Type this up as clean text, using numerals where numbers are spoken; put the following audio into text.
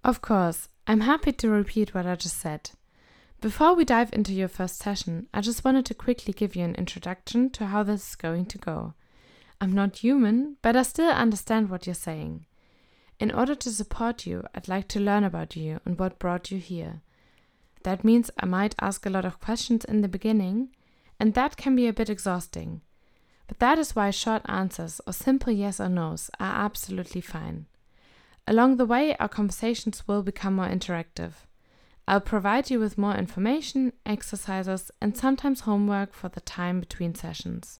Of course, I'm happy to repeat what I just said. Before we dive into your first session, I just wanted to quickly give you an introduction to how this is going to go. I'm not human, but I still understand what you're saying. In order to support you, I'd like to learn about you and what brought you here. That means I might ask a lot of questions in the beginning, and that can be a bit exhausting. But that is why short answers or simple yes or no's are absolutely fine. Along the way, our conversations will become more interactive. I'll provide you with more information, exercises, and sometimes homework for the time between sessions.